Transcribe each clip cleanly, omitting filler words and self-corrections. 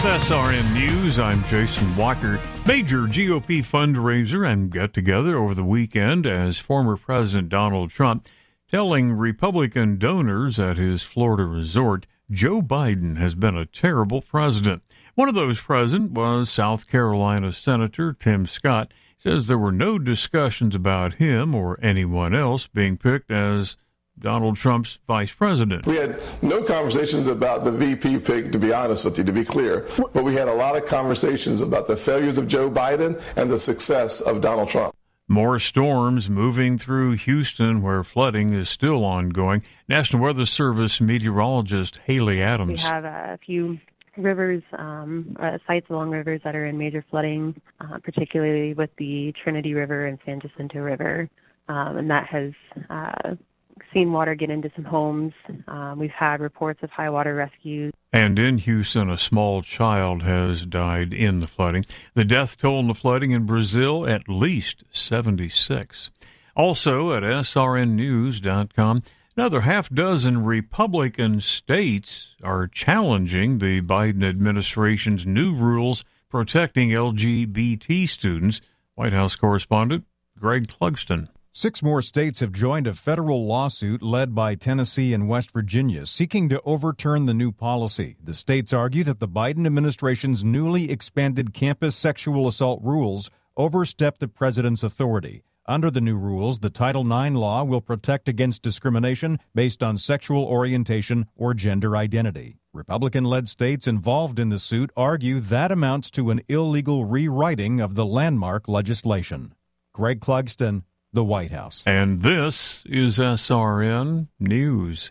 SRN News, I'm Jason Walker. Major GOP fundraiser and get-together over the weekend as former President Donald Trump telling Republican donors at his Florida resort Joe Biden has been a terrible president. One of those present was South Carolina Senator Tim Scott. He says there were no discussions about him or anyone else being picked as Donald Trump's vice president. We had no conversations about the VP pick, to be honest with you, to be clear. But we had a lot of conversations about the failures of Joe Biden and the success of Donald Trump. More storms moving through Houston, where flooding is still ongoing. National Weather Service meteorologist Haley Adams. We have a few rivers, sites along rivers that are in major flooding, particularly with the Trinity River and San Jacinto River. And that has seen water get into some homes. We've had reports of high water rescues. And in Houston, a small child has died in the flooding. The death toll in the flooding in Brazil, at least 76. Also at srnnews.com, another half dozen Republican states are challenging the Biden administration's new rules protecting LGBT students. White House correspondent Greg Clugston. 6 more states have joined a federal lawsuit led by Tennessee and West Virginia seeking to overturn the new policy. The states argue that the Biden administration's newly expanded campus sexual assault rules overstep the president's authority. Under the new rules, the Title IX law will protect against discrimination based on sexual orientation or gender identity. Republican-led states involved in the suit argue that amounts to an illegal rewriting of the landmark legislation. Greg Clugston, the White House. And this is SRN News.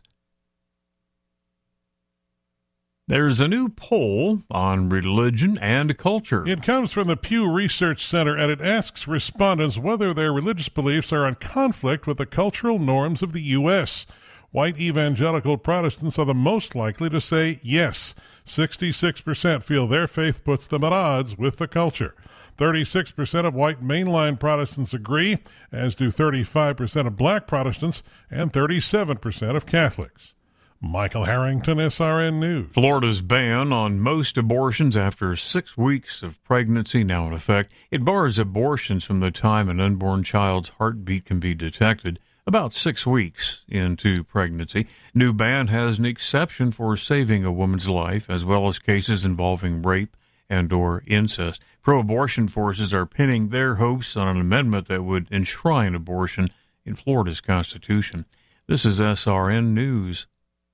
There's a new poll on religion and culture. It comes from the Pew Research Center, and it asks respondents whether their religious beliefs are in conflict with the cultural norms of the U.S. White evangelical Protestants are the most likely to say yes. 66% feel their faith puts them at odds with the culture. 36% of white mainline Protestants agree, as do 35% of black Protestants and 37% of Catholics. Michael Harrington, SRN News. Florida's ban on most abortions after 6 weeks of pregnancy now in effect. It bars abortions from the time an unborn child's heartbeat can be detected, about 6 weeks into pregnancy. New ban has an exception for saving a woman's life, as well as cases involving rape and or incest. Pro-abortion forces are pinning their hopes on an amendment that would enshrine abortion in Florida's Constitution. This is SRN News.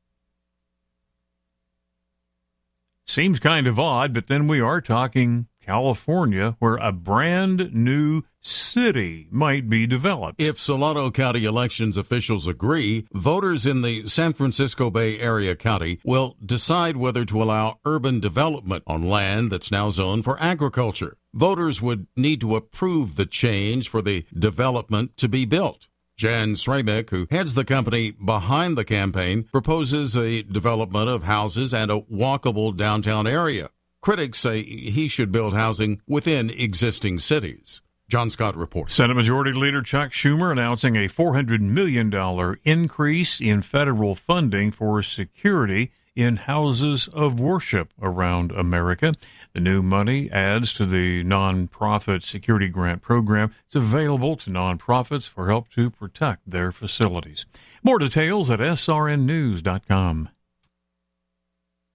Seems kind of odd, but then we are talking California, where a brand new city might be developed. If Solano County elections officials agree, voters in the San Francisco Bay Area county will decide whether to allow urban development on land that's now zoned for agriculture. Voters would need to approve the change for the development to be built. Jan Sramick, who heads the company behind the campaign, proposes a development of houses and a walkable downtown area. Critics say he should build housing within existing cities. John Scott reports. Senate Majority Leader Chuck Schumer announcing a $400 million increase in federal funding for security in houses of worship around America. The new money adds to the nonprofit security grant program. It's available to nonprofits for help to protect their facilities. More details at srnnews.com.